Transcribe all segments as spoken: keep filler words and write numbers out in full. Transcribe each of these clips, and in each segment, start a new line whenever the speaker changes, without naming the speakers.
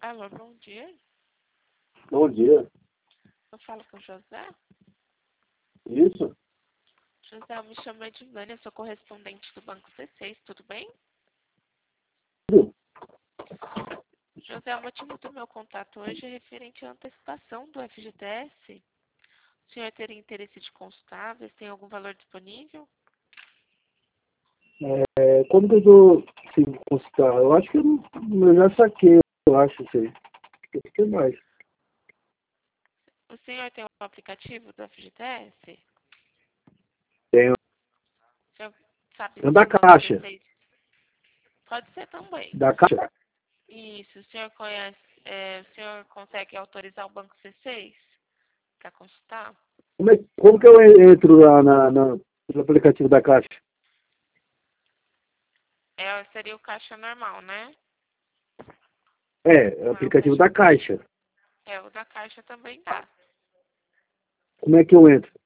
Alô, bom dia.
Bom dia.
Eu falo com o José.
Isso?
José, eu me chamo Edilane, eu sou correspondente do Banco C seis, tudo bem?
Tudo.
José, o motivo do meu contato hoje é referente à antecipação do F G T S. O senhor teria interesse de consultar, ver se tem algum valor disponível?
É, como que eu tô se consultar? Eu acho que eu, não- eu já saquei, eu acho isso aí. O que mais?
O senhor tem o aplicativo do F G T S?
Tenho.
O senhor sabe
Tenho
se
da
o Banco C
Caixa.
seis pode ser também.
Da Caixa.
Isso, o senhor conhece, é, o senhor consegue autorizar o Banco C seis para consultar?
Como, é, como que eu entro lá na, na- no aplicativo da Caixa?
É, seria o caixa normal, né?
É, é o
Não é o
aplicativo
caixa.
da Caixa.
É, o da caixa também dá.
Como é que eu entro?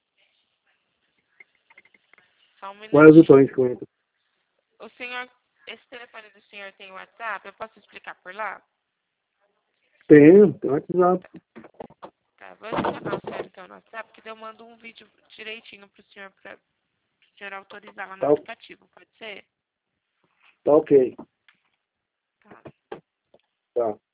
Só um
Quais os
minutinho.
botões que eu entro?
O senhor, esse telefone do senhor tem WhatsApp? Eu posso explicar por lá?
Tenho, tem WhatsApp.
Tá, vou adicionar o senhor então no WhatsApp, que daí eu mando um vídeo direitinho pro senhor, pra, pro senhor autorizar lá no
Tá,
aplicativo, pode ser?
tá ok.
Tá.
Tá.